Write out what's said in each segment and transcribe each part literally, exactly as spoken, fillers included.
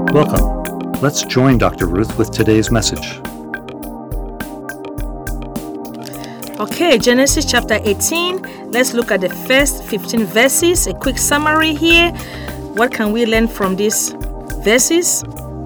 Welcome. Let's join Doctor Ruth with today's message. Okay, Genesis chapter eighteen. Let's look at the first fifteen verses. A quick summary here. What can we learn from these verses?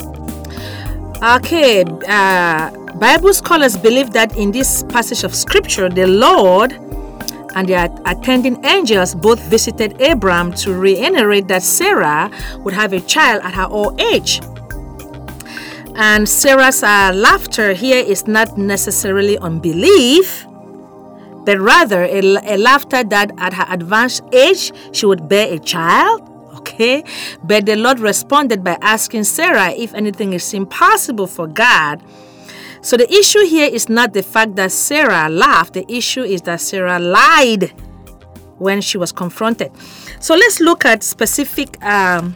Okay, uh, Bible scholars believe that in this passage of scripture, the Lord and the attending angels both visited Abraham to reiterate that Sarah would have a child at her old age. And Sarah's uh, laughter here is not necessarily unbelief, but rather a, a laughter that at her advanced age she would bear a child. Okay, but the Lord responded by asking Sarah if anything is impossible for God. So the issue here is not the fact that Sarah laughed. The issue is that Sarah lied when she was confronted. So let's look at specific um,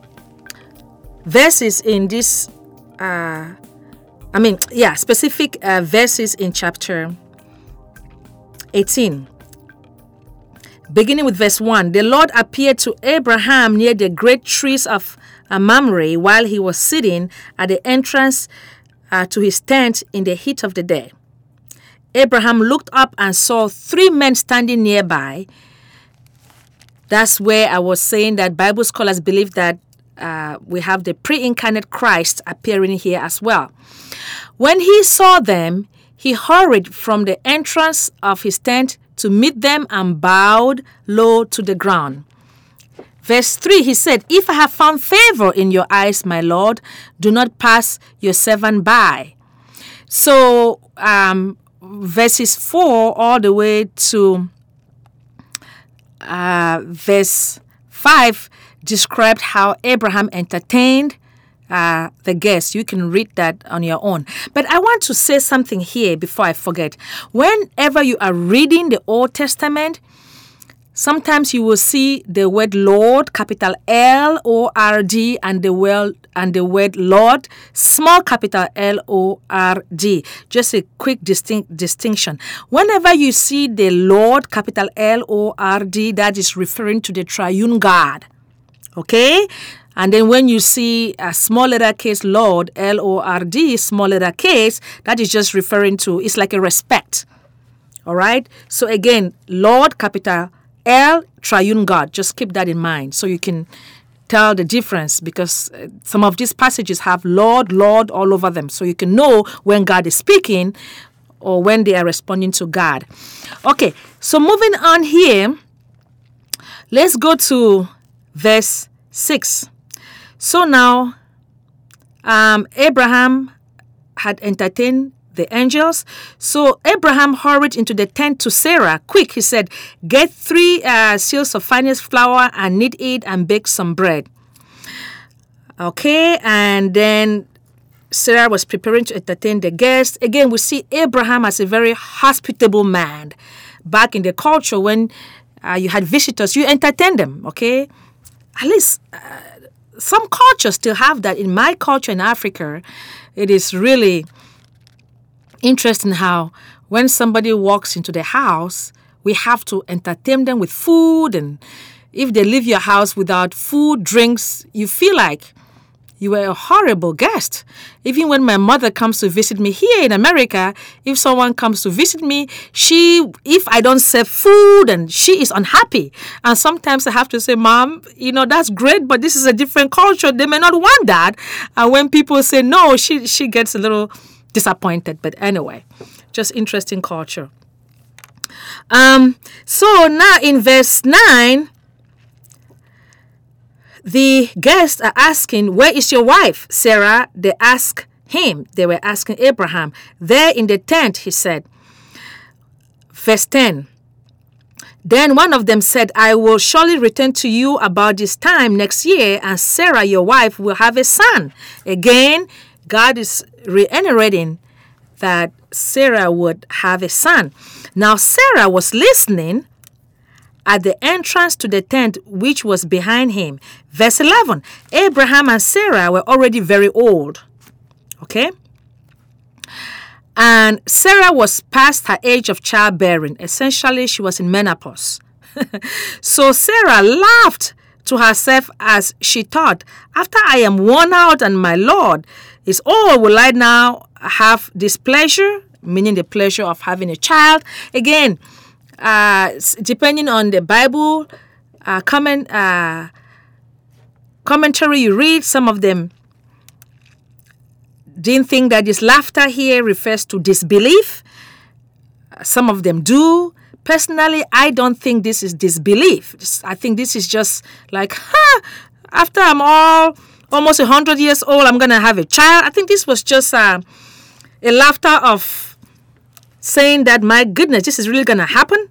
verses in this. Uh, I mean, yeah, specific uh, verses in chapter eighteen. Beginning with verse one, the Lord appeared to Abraham near the great trees of Mamre while he was sitting at the entrance uh, to his tent in the heat of the day. Abraham looked up and saw three men standing nearby. That's where I was saying that Bible scholars believe that uh, we have the pre-incarnate Christ appearing here as well. When he saw them, he hurried from the entrance of his tent to meet them and bowed low to the ground. Verse three, he said, "If I have found favor in your eyes, my Lord, do not pass your servant by." So um, verses four all the way to uh, verse five described how Abraham entertained Uh, the guests. You can read that on your own. But I want to say something here before I forget. Whenever you are reading the Old Testament, sometimes you will see the word Lord, capital L O R D, and the word and the word Lord, small capital L O R D. Just a quick distinct distinction. Whenever you see the Lord, capital L O R D, that is referring to the triune God. Okay? And then when you see a small letter case Lord, L O R D, small letter case, that is just referring to, it's like a respect. All right? So again, Lord, capital L, triune God. Just keep that in mind so you can tell the difference, because some of these passages have Lord, Lord all over them. So you can know when God is speaking or when they are responding to God. Okay, so moving on here, let's go to verse six. So now, um, Abraham had entertained the angels. So Abraham hurried into the tent to Sarah. Quick, he said, "Get three uh, seals of finest flour and knead it and bake some bread." Okay, and then Sarah was preparing to entertain the guests. Again, we see Abraham as a very hospitable man. Back in the culture, when uh, you had visitors, you entertained them, okay? At least uh, some cultures still have that. In my culture in Africa, it is really interesting how when somebody walks into the house, we have to entertain them with food. And if they leave your house without food, drinks, you feel like you were a horrible guest. Even when my mother comes to visit me here in America, if someone comes to visit me, she, if I don't serve food, and she is unhappy. And sometimes I have to say, "Mom, you know, that's great, but this is a different culture. They may not want that." And when people say no, she, she gets a little disappointed. But anyway, just interesting culture. Um. So now in verse nine, the guests are asking, "Where is your wife, Sarah?" They ask him. They were asking Abraham. "There in the tent," he said. Verse ten. Then one of them said, "I will surely return to you about this time next year, and Sarah, your wife, will have a son." Again, God is reiterating that Sarah would have a son. Now, Sarah was listening at the entrance to the tent which was behind him. Verse eleven, Abraham and Sarah were already very old. Okay? And Sarah was past her age of childbearing. Essentially, she was in menopause. So Sarah laughed to herself as she thought, after I am worn out and my Lord is old, will I now have this pleasure? Meaning the pleasure of having a child. Again, uh, depending on the Bible uh, comment, uh, commentary you read, some of them didn't think that this laughter here refers to disbelief. Some of them do. Personally, I don't think this is disbelief. I think this is just like, huh, after I'm all almost one hundred years old, I'm going to have a child. I think this was just uh, a laughter of saying that, my goodness, this is really going to happen.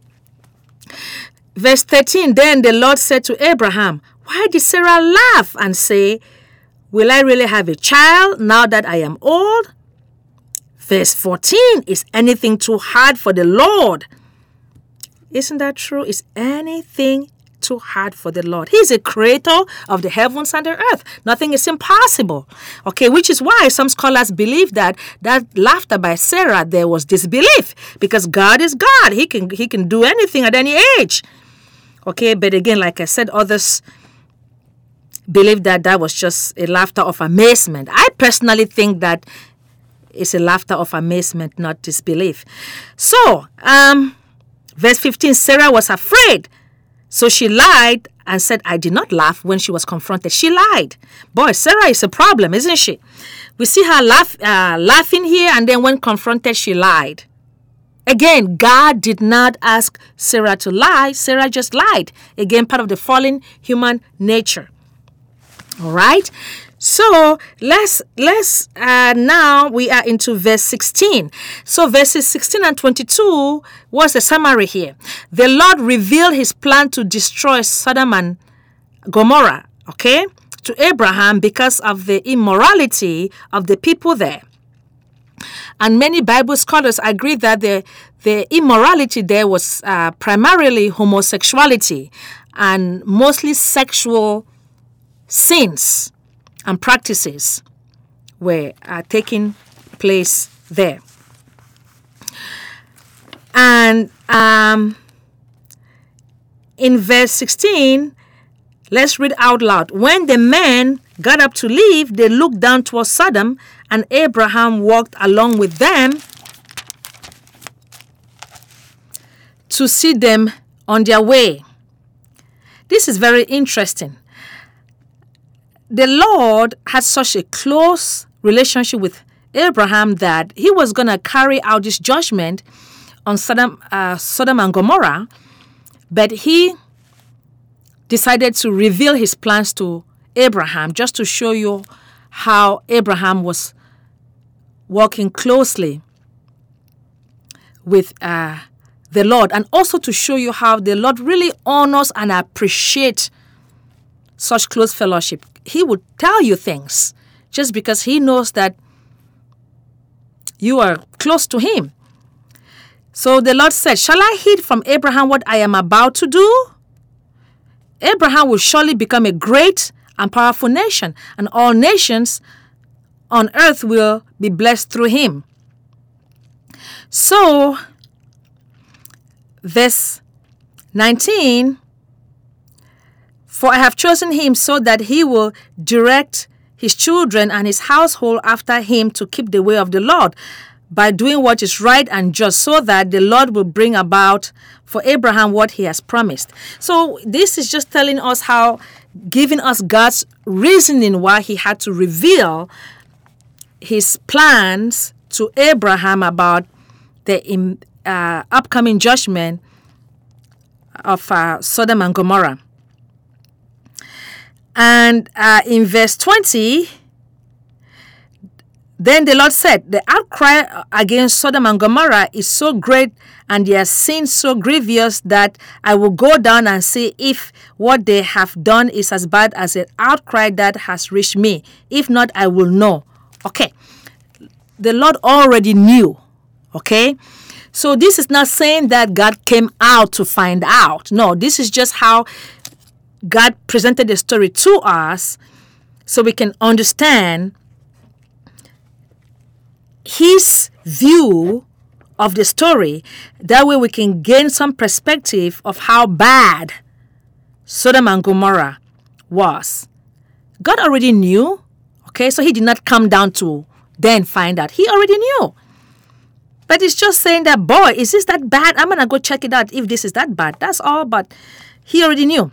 Verse thirteen, then the Lord said to Abraham, why did Sarah laugh and say, will I really have a child now that I am old? Verse fourteen, is anything too hard for the Lord? Isn't that true? Is anything too hard for the Lord? He's a creator of the heavens and the earth. Nothing is impossible. Okay, which is why some scholars believe that that laughter by Sarah, there was disbelief, because God is God. He can he can do anything at any age. Okay, but again, like I said, others believe that that was just a laughter of amazement. I personally think that it's a laughter of amazement, not disbelief. So, um, verse fifteen, Sarah was afraid. So she lied and said, I did not laugh when she was confronted. She lied. Boy, Sarah is a problem, isn't she? We see her laugh, uh, laughing here, and then when confronted, she lied. Again, God did not ask Sarah to lie. Sarah just lied. Again, part of the fallen human nature. All right? So let's let's uh, now we are into verse sixteen. So verses sixteen and twenty-two was the summary here. The Lord revealed his plan to destroy Sodom and Gomorrah, okay, to Abraham because of the immorality of the people there. And many Bible scholars agree that the the immorality there was uh, primarily homosexuality and mostly sexual sins and practices were uh, taking place there. And um, in verse sixteen, let's read out loud. When the men got up to leave, they looked down towards Sodom, and Abraham walked along with them to see them on their way. This is very interesting. The Lord had such a close relationship with Abraham that he was going to carry out this judgment on Sodom, uh, Sodom and Gomorrah, but he decided to reveal his plans to Abraham just to show you how Abraham was working closely with uh, the Lord, and also to show you how the Lord really honors and appreciates such close fellowship. He would tell you things just because he knows that you are close to him. So the Lord said, shall I hide from Abraham what I am about to do? Abraham will surely become a great and powerful nation, and all nations on earth will be blessed through him. So, verse nineteen, for I have chosen him so that he will direct his children and his household after him to keep the way of the Lord by doing what is right and just, so that the Lord will bring about for Abraham what he has promised. So this is just telling us how, giving us God's reasoning why he had to reveal his plans to Abraham about the uh, upcoming judgment of uh, Sodom and Gomorrah. And uh, in verse twenty, then the Lord said, the outcry against Sodom and Gomorrah is so great and their sin so grievous that I will go down and see if what they have done is as bad as an outcry that has reached me. If not, I will know. Okay. The Lord already knew. Okay. So this is not saying that God came out to find out. No, this is just how God presented the story to us so we can understand his view of the story. That way we can gain some perspective of how bad Sodom and Gomorrah was. God already knew, okay? So he did not come down to then find out. He already knew. But it's just saying that, boy, is this that bad? I'm going to go check it out if this is that bad. That's all, but he already knew.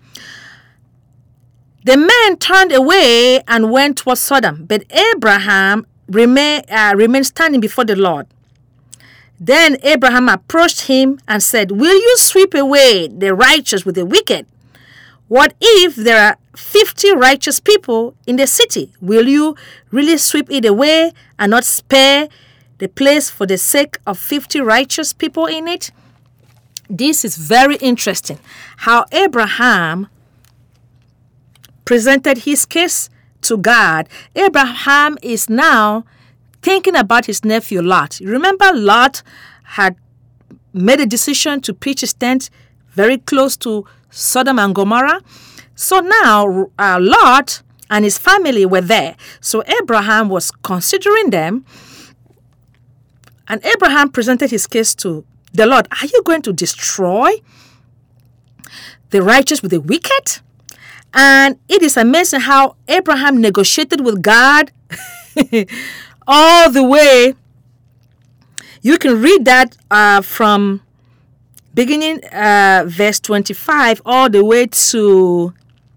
The man turned away and went towards Sodom, but Abraham remain, uh, remained standing before the Lord. Then Abraham approached him and said, will you sweep away the righteous with the wicked? What if there are fifty righteous people in the city? Will you really sweep it away and not spare the place for the sake of fifty righteous people in it? This is very interesting. How Abraham presented his case to God. Abraham is now thinking about his nephew Lot. Remember, Lot had made a decision to pitch his tent very close to Sodom and Gomorrah. So now uh, Lot and his family were there. So Abraham was considering them. And Abraham presented his case to the Lord. Are you going to destroy the righteous with the wicked? And it is amazing how Abraham negotiated with God all the way. You can read that uh, from beginning uh, verse twenty-five all the way to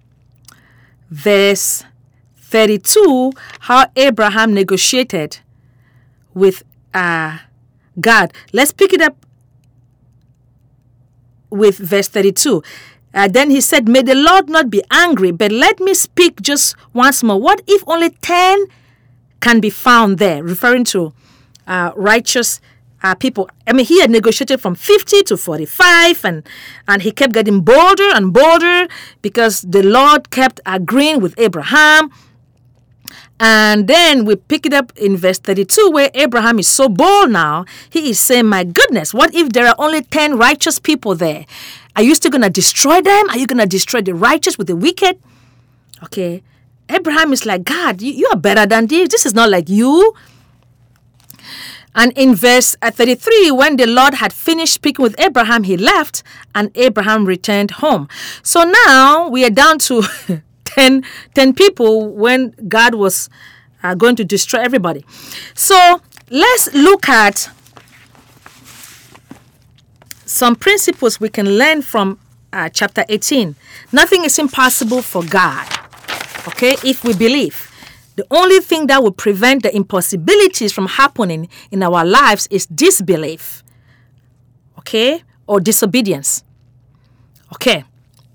verse thirty-two, how Abraham negotiated with uh, God. Let's pick it up with verse thirty-two. Uh, then he said, may the Lord not be angry, but let me speak just once more. What if only ten can be found there? Referring to uh, righteous uh, people. I mean, he had negotiated from fifty to forty-five, and, and he kept getting bolder and bolder because the Lord kept agreeing with Abraham. And then we pick it up in verse thirty-two, where Abraham is so bold now. He is saying, my goodness, what if there are only ten righteous people there? Are you still going to destroy them? Are you going to destroy the righteous with the wicked? Okay. Abraham is like, God, you, you are better than this. This is not like you. And in verse thirty-three, when the Lord had finished speaking with Abraham, he left and Abraham returned home. So now we are down to ten, ten people when God was uh, going to destroy everybody. So let's look at some principles we can learn from uh, chapter eighteen. Nothing is impossible for God, okay, if we believe. The only thing that will prevent the impossibilities from happening in our lives is disbelief, okay, or disobedience, okay.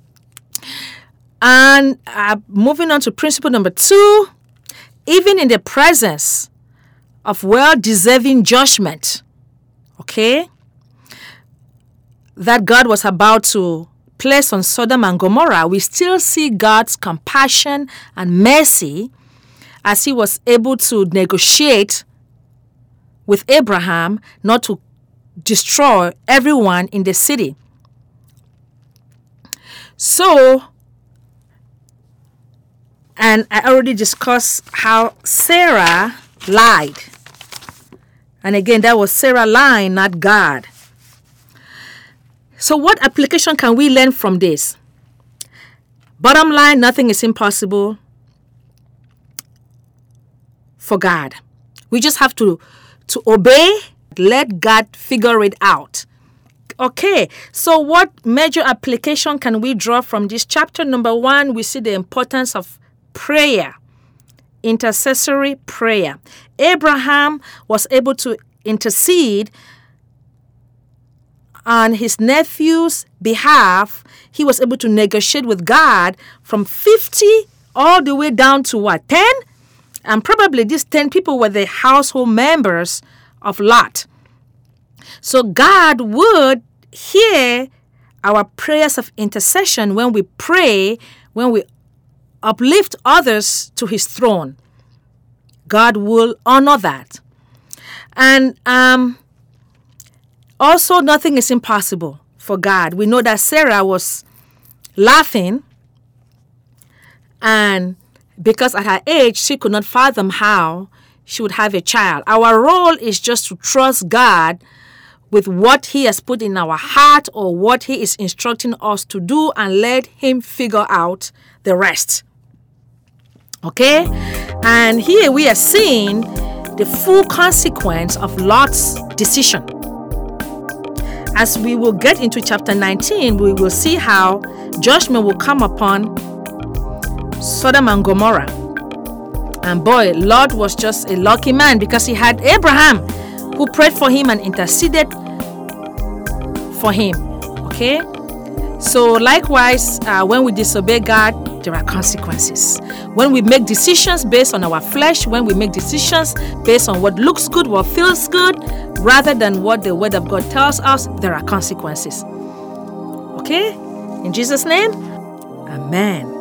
And uh, moving on to principle number two, even in the presence of well-deserving judgment, okay, that God was about to place on Sodom and Gomorrah, we still see God's compassion and mercy as he was able to negotiate with Abraham not to destroy everyone in the city. So, and I already discussed how Sarah lied. And again, that was Sarah lying, not God. So what application can we learn from this? Bottom line, nothing is impossible for God. We just have to, to obey, let God figure it out. Okay, so what major application can we draw from this chapter? Number one, we see the importance of prayer, intercessory prayer. Abraham was able to intercede on his nephew's behalf. He was able to negotiate with God from fifty all the way down to what, ten? And probably these ten people were the household members of Lot. So God would hear our prayers of intercession when we pray, when we uplift others to his throne. God will honor that. And um, also, nothing is impossible for God. We know that Sarah was laughing, and because at her age, she could not fathom how she would have a child. Our role is just to trust God with what He has put in our heart or what He is instructing us to do, and let Him figure out the rest. Okay? And here we are seeing the full consequence of Lot's decision. As we will get into chapter nineteen, we will see how judgment will come upon Sodom and Gomorrah. And boy, Lot was just a lucky man because he had Abraham who prayed for him and interceded for him. Okay? So likewise, uh, when we disobey God, there are consequences. When we make decisions based on our flesh, when we make decisions based on what looks good, what feels good, rather than what the Word of God tells us, there are consequences. Okay? In Jesus' name, amen.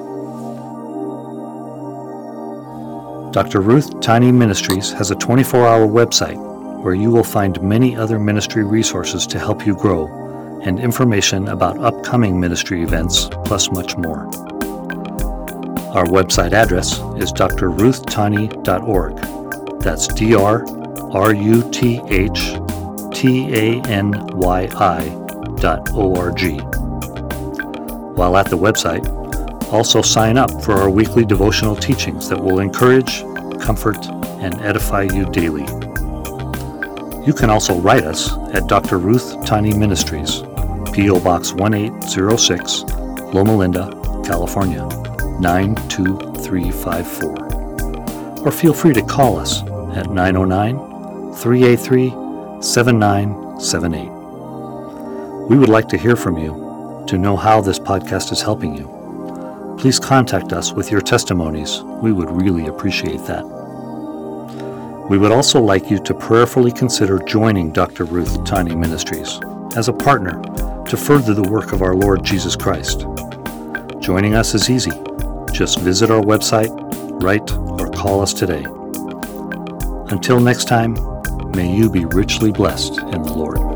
Doctor Ruth Tiny Ministries has a twenty-four hour website where you will find many other ministry resources to help you grow and information about upcoming ministry events, plus much more. Our website address is d r ruth tany dot org. That's D R R U T H T A N Y I dot O R G. While at the website, also sign up for our weekly devotional teachings that will encourage, comfort, and edify you daily. You can also write us at Doctor Ruth Tiny Ministries, P O Box one eight zero six, Loma Linda, California, nine two three five four. Or feel free to call us at nine oh nine, three eight three, seven nine seven eight. We would like to hear from you to know how this podcast is helping you. Please contact us with your testimonies. We would really appreciate that. We would also like you to prayerfully consider joining Doctor Ruth Tiny Ministries as a partner to further the work of our Lord Jesus Christ. Joining us is easy. Just visit our website, write, or call us today. Until next time, may you be richly blessed in the Lord.